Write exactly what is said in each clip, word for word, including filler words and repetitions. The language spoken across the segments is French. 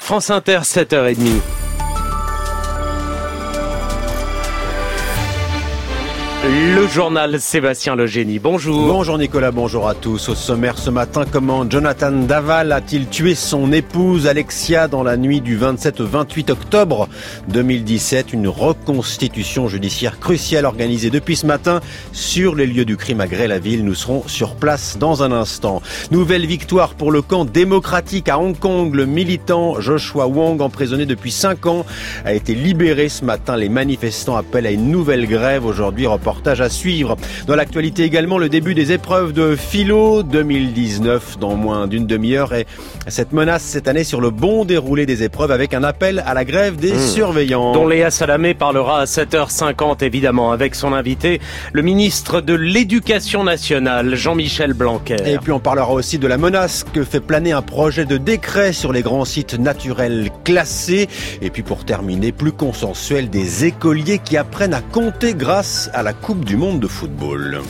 France Inter, sept heures trente. Le journal Sébastien Legénie, bonjour. Bonjour Nicolas, bonjour à tous. Au sommaire ce matin, comment Jonathan Daval a-t-il tué son épouse Alexia dans la nuit du vingt-sept au vingt-huit octobre deux mille dix-sept? Une reconstitution judiciaire cruciale organisée depuis ce matin sur les lieux du crime à Gré-la-Ville. Nous serons sur place dans un instant. Nouvelle victoire pour le camp démocratique à Hong Kong. Le militant Joshua Wong, emprisonné depuis cinq ans, a été libéré ce matin. Les manifestants appellent à une nouvelle grève aujourd'hui. Reportage à suivre. Dans l'actualité également, le début des épreuves de philo deux mille dix-neuf dans moins d'une demi-heure et cette menace cette année sur le bon déroulé des épreuves avec un appel à la grève des mmh. surveillants. Dont Léa Salamé parlera à sept heures cinquante évidemment avec son invité, le ministre de l'Éducation nationale, Jean-Michel Blanquer. Et puis on parlera aussi de la menace que fait planer un projet de décret sur les grands sites naturels classés. Et puis pour terminer, plus consensuel, des écoliers qui apprennent à compter grâce à la Coupe du monde de football.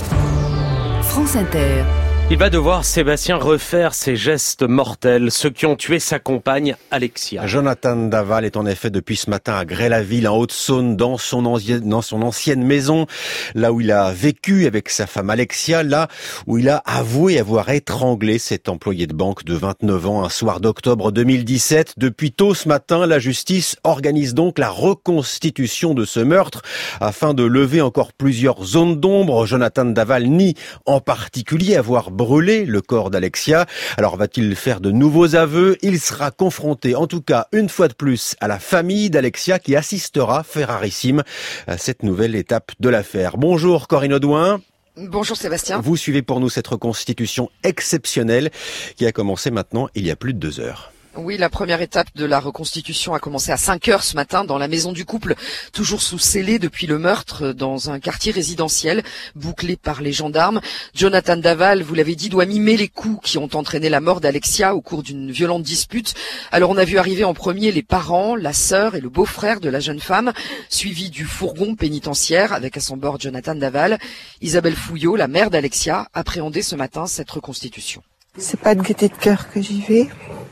France Inter. Il va devoir, Sébastien, refaire ses gestes mortels, ceux qui ont tué sa compagne Alexia. Jonathan Daval est en effet depuis ce matin à Gré-la-Ville, en Haute-Saône, dans son, ancienne, dans son ancienne maison, là où il a vécu avec sa femme Alexia, là où il a avoué avoir étranglé cet employé de banque de vingt-neuf ans un soir d'octobre deux mille dix-sept. Depuis tôt ce matin, la justice organise donc la reconstitution de ce meurtre afin de lever encore plusieurs zones d'ombre. Jonathan Daval nie en particulier avoir brûler le corps d'Alexia. Alors va-t-il faire de nouveaux aveux? Il sera confronté, en tout cas une fois de plus, à la famille d'Alexia qui assistera, fait rarissime, à cette nouvelle étape de l'affaire. Bonjour Corinne Audouin. Bonjour Sébastien. Vous suivez pour nous cette reconstitution exceptionnelle qui a commencé maintenant il y a plus de deux heures. Oui, la première étape de la reconstitution a commencé à cinq heures ce matin dans la maison du couple, toujours sous scellé depuis le meurtre dans un quartier résidentiel bouclé par les gendarmes. Jonathan Daval, vous l'avez dit, doit mimer les coups qui ont entraîné la mort d'Alexia au cours d'une violente dispute. Alors on a vu arriver en premier les parents, la sœur et le beau-frère de la jeune femme, suivi du fourgon pénitentiaire avec à son bord Jonathan Daval. Isabelle Fouillot, la mère d'Alexia, appréhendait ce matin cette reconstitution. C'est pas de gaieté de cœur que j'y vais.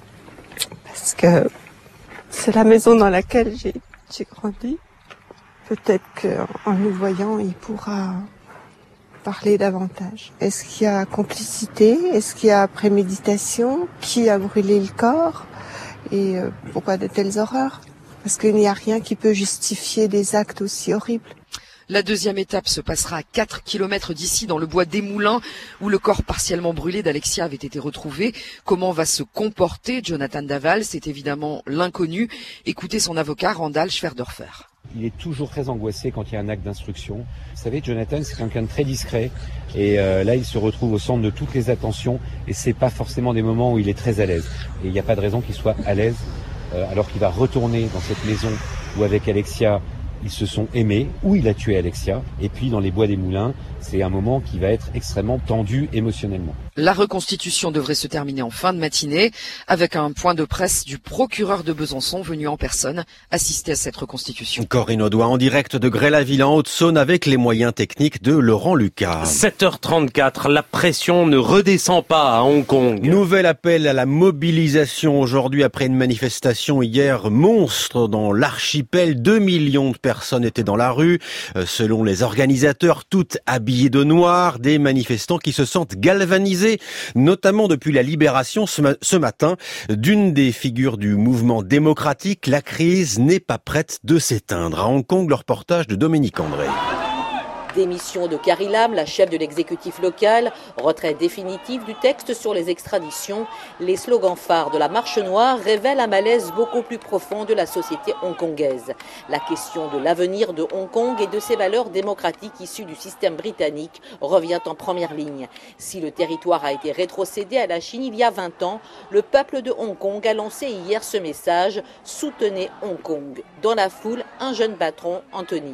Parce que c'est la maison dans laquelle j'ai, j'ai grandi. Peut-être qu'en nous voyant, il pourra parler davantage. Est-ce qu'il y a complicité? Est-ce qu'il y a préméditation? Qui a brûlé le corps? Et euh, pourquoi de telles horreurs? Parce qu'il n'y a rien qui peut justifier des actes aussi horribles. La deuxième étape se passera à quatre kilomètres d'ici, dans le bois des Moulins, où le corps partiellement brûlé d'Alexia avait été retrouvé. Comment va se comporter Jonathan Daval? C'est évidemment l'inconnu. Écoutez son avocat, Randall Schwerdorfer. Il est toujours très angoissé quand il y a un acte d'instruction. Vous savez, Jonathan, c'est quelqu'un de très discret. Et euh, là, il se retrouve au centre de toutes les attentions. Et c'est pas forcément des moments où il est très à l'aise. Et il n'y a pas de raison qu'il soit à l'aise, euh, alors qu'il va retourner dans cette maison où, avec Alexia, ils se sont aimés, où il a tué Alexia, et puis dans les bois des Moulins, c'est un moment qui va être extrêmement tendu émotionnellement. La reconstitution devrait se terminer en fin de matinée, avec un point de presse du procureur de Besançon venu en personne assister à cette reconstitution. Corinne Audouin en direct de Gré-la-Ville en Haute-Saône avec les moyens techniques de Laurent Lucas. sept heures trente-quatre, la pression ne redescend pas à Hong Kong. Nouvel appel à la mobilisation aujourd'hui après une manifestation hier monstre dans l'archipel. Deux millions de personnes étaient dans la rue. Selon les organisateurs, toutes habillées de noir, des manifestants qui se sentent galvanisés, notamment depuis la libération ce, ma- ce matin d'une des figures du mouvement démocratique. La crise n'est pas prête de s'éteindre. À Hong Kong, le reportage de Dominique André. Démission de Carrie Lam, la chef de l'exécutif local, retrait définitif du texte sur les extraditions. Les slogans phares de la Marche Noire révèlent un malaise beaucoup plus profond de la société hongkongaise. La question de l'avenir de Hong Kong et de ses valeurs démocratiques issues du système britannique revient en première ligne. Si le territoire a été rétrocédé à la Chine il y a vingt ans, le peuple de Hong Kong a lancé hier ce message « Soutenez Hong Kong ». Dans la foule, un jeune patron, Anthony.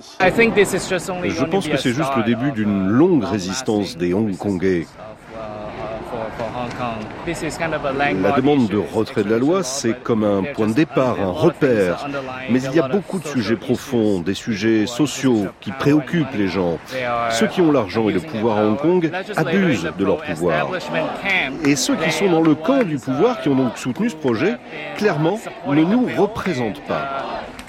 Je pense que c'est juste le début d'une longue résistance des Hongkongais. La demande de retrait de la loi, c'est comme un point de départ, un repère. Mais il y a beaucoup de sujets profonds, des sujets sociaux qui préoccupent les gens. Ceux qui ont l'argent et le pouvoir à Hong Kong abusent de leur pouvoir. Et ceux qui sont dans le camp du pouvoir, qui ont donc soutenu ce projet, clairement, ne nous représentent pas.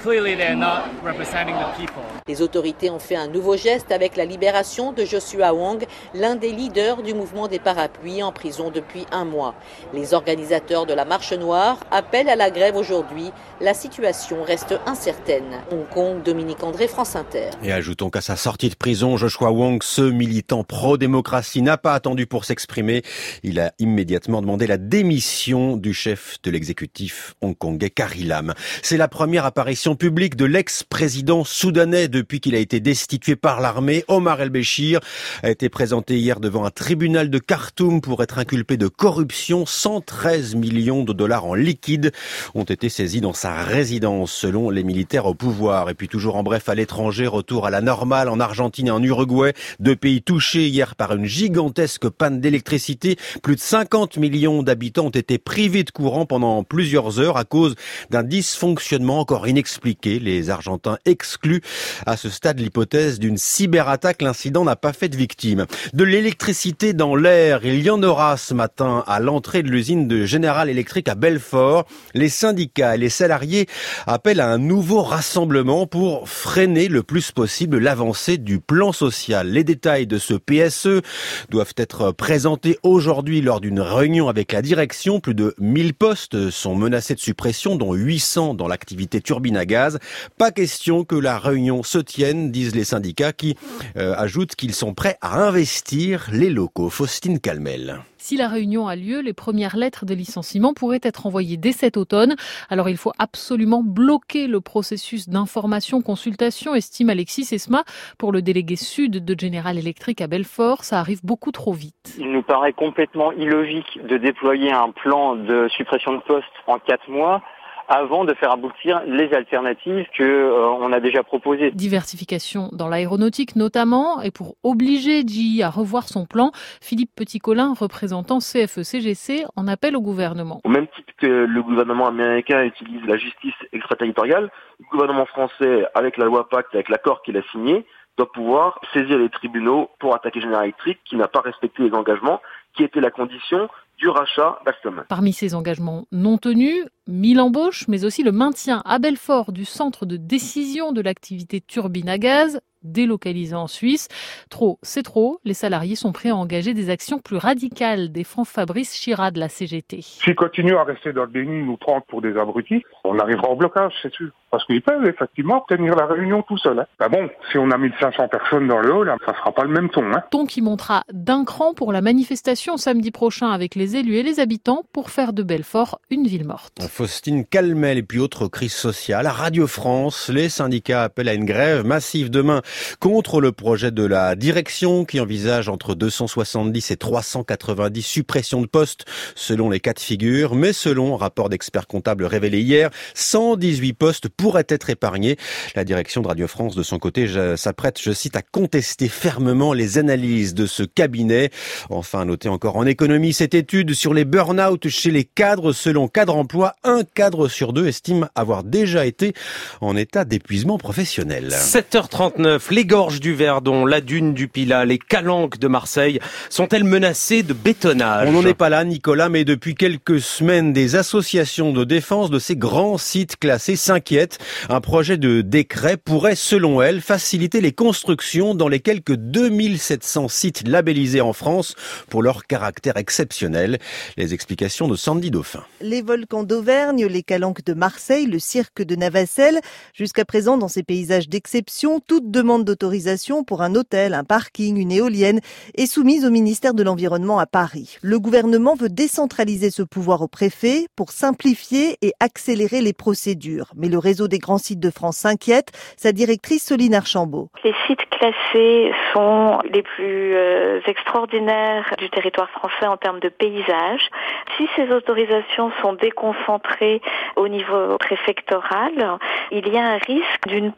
Les autorités ont fait un nouveau geste avec la libération de Joshua Wong, l'un des leaders du mouvement des parapluies en prison depuis un mois. Les organisateurs de la Marche Noire appellent à la grève aujourd'hui. La situation reste incertaine. Hong Kong, Dominique André, France Inter. Et ajoutons qu'à sa sortie de prison, Joshua Wong, ce militant pro-démocratie, n'a pas attendu pour s'exprimer. Il a immédiatement demandé la démission du chef de l'exécutif hongkongais, Carrie Lam. C'est la première apparition publique de l'ex-président soudanais depuis qu'il a été destitué par l'armée. Omar el-Béchir a été présenté hier devant un tribunal de Khartoum pour être inculpé de corruption. cent treize millions de dollars en liquide ont été saisis dans sa résidence, selon les militaires au pouvoir. Et puis toujours en bref à l'étranger, retour à la normale en Argentine et en Uruguay, deux pays touchés hier par une gigantesque panne d'électricité. Plus de cinquante millions d'habitants ont été privés de courant pendant plusieurs heures à cause d'un dysfonctionnement encore inexpliqué. Les Argentins excluent à ce stade l'hypothèse d'une cyberattaque. L'incident n'a pas fait de victimes. De l'électricité dans l'air, il y en aura ce matin à l'entrée de l'usine de General Electric à Belfort. Les syndicats et les salariés appellent à un nouveau rassemblement pour freiner le plus possible l'avancée du plan social. Les détails de ce P S E doivent être présentés aujourd'hui lors d'une réunion avec la direction. Plus de mille postes sont menacés de suppression, dont huit cents dans l'activité turbine à gaz. Pas question que la réunion se tienne, disent les syndicats qui euh, ajoutent qu'ils sont prêts à investir les locaux. Faustine Calmel. Si la réunion a lieu, les premières lettres de licenciement pourraient être envoyées dès cet automne. Alors il faut absolument bloquer le processus d'information-consultation, estime Alexis Esma. Pour le délégué sud de General Electric à Belfort, ça arrive beaucoup trop vite. Il nous paraît complètement illogique de déployer un plan de suppression de postes en quatre mois avant de faire aboutir les alternatives que euh, on a déjà proposées. Diversification dans l'aéronautique notamment, et pour obliger G E à revoir son plan, Philippe Petit-Colin, représentant C F E C G C, en appelle au gouvernement. Au même titre que le gouvernement américain utilise la justice extraterritoriale, le gouvernement français, avec la loi Pacte, avec l'accord qu'il a signé, doit pouvoir saisir les tribunaux pour attaquer General Electric qui n'a pas respecté les engagements qui étaient la condition du rachat d'Alstom. Parmi ces engagements non tenus, mille embauches, mais aussi le maintien à Belfort du centre de décision de l'activité turbine à gaz, délocalisé en Suisse. Trop, c'est trop. Les salariés sont prêts à engager des actions plus radicales, défend Fabrice Chira de la C G T. S'ils continuent à rester dans le déni, nous prendre pour des abrutis, on arrivera au blocage, c'est sûr. Parce qu'ils peuvent effectivement tenir la réunion tout seul. Hein. Bah bon, si on a mille cinq cents personnes dans le hall, ça sera pas le même ton. Hein. Ton qui montera d'un cran pour la manifestation samedi prochain avec les élus et les habitants pour faire de Belfort une ville morte. Faustine Calmel et puis autre crise sociale. À Radio France, les syndicats appellent à une grève massive demain contre le projet de la direction qui envisage entre deux cent soixante-dix et trois cent quatre-vingt-dix suppressions de postes selon les cas de figure. Mais selon un rapport d'experts comptables révélé hier, cent dix-huit postes pourraient être épargnés. La direction de Radio France, de son côté, s'apprête, je cite, à contester fermement les analyses de ce cabinet. Enfin, notez encore en économie cette étude sur les burn-out chez les cadres. Selon Cadre Emploi, un cadre sur deux estime avoir déjà été en état d'épuisement professionnel. sept heures trente-neuf, les gorges du Verdon, la dune du Pilat, les calanques de Marseille sont-elles menacées de bétonnage? On n'en est pas là, Nicolas, mais depuis quelques semaines, des associations de défense de ces grands sites classés s'inquiètent. Un projet de décret pourrait, selon elles, faciliter les constructions dans les quelques deux mille sept cents sites labellisés en France pour leur caractère exceptionnel. Les explications de Sandy Dauphin. Les volcans d'Auvergne, les calanques de Marseille, le cirque de Navacelles. Jusqu'à présent, dans ces paysages d'exception, toute demande d'autorisation pour un hôtel, un parking, une éolienne est soumise au ministère de l'Environnement à Paris. Le gouvernement veut décentraliser ce pouvoir au préfet pour simplifier et accélérer les procédures. Mais le réseau des grands sites de France s'inquiète. Sa directrice Soline Archambault. Les sites classés sont les plus euh, extraordinaires du territoire français en termes de paysage. Si ces autorisations sont déconcentrées au niveau préfectoral, il y a un risque d'une perte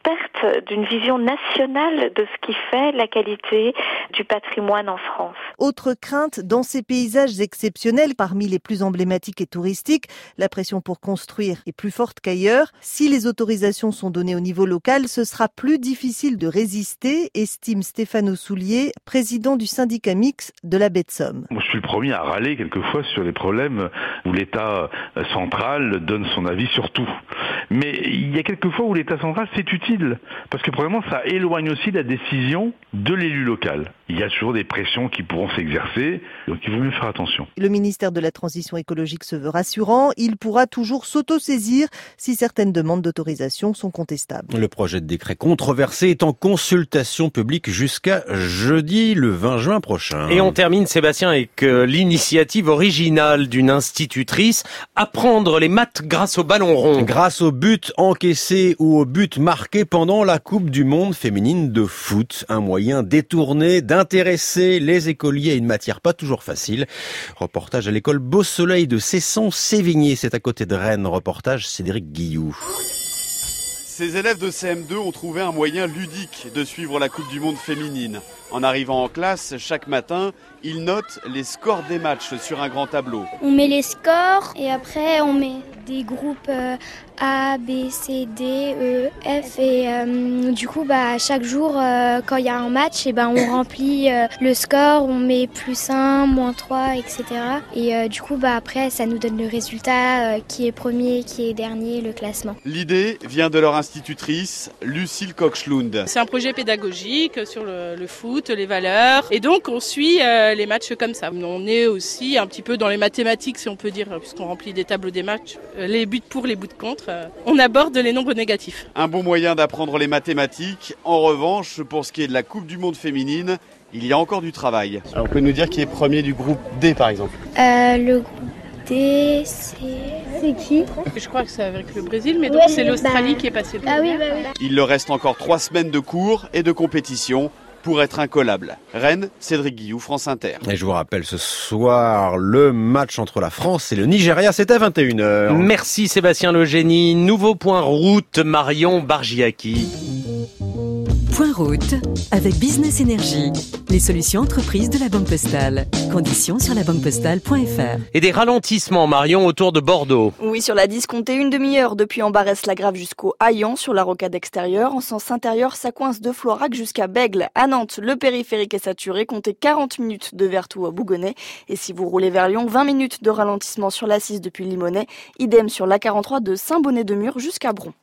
d'une vision nationale de ce qui fait la qualité du patrimoine en France. Autre crainte, dans ces paysages exceptionnels, parmi les plus emblématiques et touristiques, la pression pour construire est plus forte qu'ailleurs. Si les autorisations sont données au niveau local, ce sera plus difficile de résister, estime Stéphane Soulier, président du syndicat mixte de la baie de Somme. Moi, je suis le premier à râler quelquefois sur les problèmes où l'État central donne son avis sur tout. Mais il y a quelques fois où l'État central, c'est utile, parce que probablement ça éloigne aussi la décision de l'élu local. Il y a toujours des pressions qui pourront s'exercer, donc il vaut mieux faire attention. Le ministère de la Transition écologique se veut rassurant, il pourra toujours s'autosaisir si certaines demandes d'autorisation sont contestables. Le projet de décret controversé est en consultation publique jusqu'à jeudi, le vingt juin prochain. Et on termine, Sébastien, avec l'initiative originale d'une institutrice, apprendre les maths grâce au ballon rond. Grâce au but encaissé ou au but marqué pendant la Coupe du Monde féminine de foot. Un moyen détourné d'intéresser les écoliers à une matière pas toujours facile. Reportage à l'école Beau Soleil de Cesson-Sévigné, c'est à côté de Rennes. Reportage Cédric Guilloux. Ces élèves de C M deux ont trouvé un moyen ludique de suivre la Coupe du Monde féminine. En arrivant en classe, chaque matin, ils notent les scores des matchs sur un grand tableau. On met les scores et après on met des groupes euh, A, B, C, D, E, F et euh, du coup bah, chaque jour euh, quand il y a un match, et ben, on remplit euh, le score, on met plus un, moins trois, et cetera. Et euh, du coup bah, après ça nous donne le résultat, euh, qui est premier, qui est dernier, le classement. L'idée vient de leur institutrice, Lucille Kochschlund. C'est un projet pédagogique sur le, le foot, les valeurs, et donc on suit euh, les matchs comme ça. On est aussi un petit peu dans les mathématiques, si on peut dire, puisqu'on remplit des tableaux des matchs, euh, les buts pour, les buts contre. Euh, on aborde les nombres négatifs. Un bon moyen d'apprendre les mathématiques. En revanche, pour ce qui est de la Coupe du Monde féminine, il y a encore du travail. Alors, vous pouvez nous dire qui est premier du groupe D, par exemple? euh, Le groupe D, c'est... C'est qui? Je crois que c'est avec le Brésil, mais donc ouais, c'est l'Australie bah... qui est passée. Ah oui, bah oui. Il leur reste encore trois semaines de cours et de compétition pour être incollable. Rennes, Cédric Guilloux, France Inter. Et je vous rappelle ce soir, le match entre la France et le Nigeria, c'est à vingt et une heures. Merci Sébastien Le Génie. Nouveau point route, Marion Bargiaki. Point route avec Business Energy, les solutions entreprises de la Banque Postale. Conditions sur la banque postale point f r. Et des ralentissements, Marion, autour de Bordeaux. Oui, sur la dix, comptez une demi-heure depuis Ambarès-la-Grave jusqu'au Haillan sur la rocade extérieure. En sens intérieur, ça coince de Florac jusqu'à Bègle. À Nantes, le périphérique est saturé. Comptez quarante minutes de Vertou à Bougonnet. Et si vous roulez vers Lyon, vingt minutes de ralentissement sur l'A six depuis Limonest. Idem sur l'A quarante-trois de Saint-Bonnet-de-Mur jusqu'à Bron.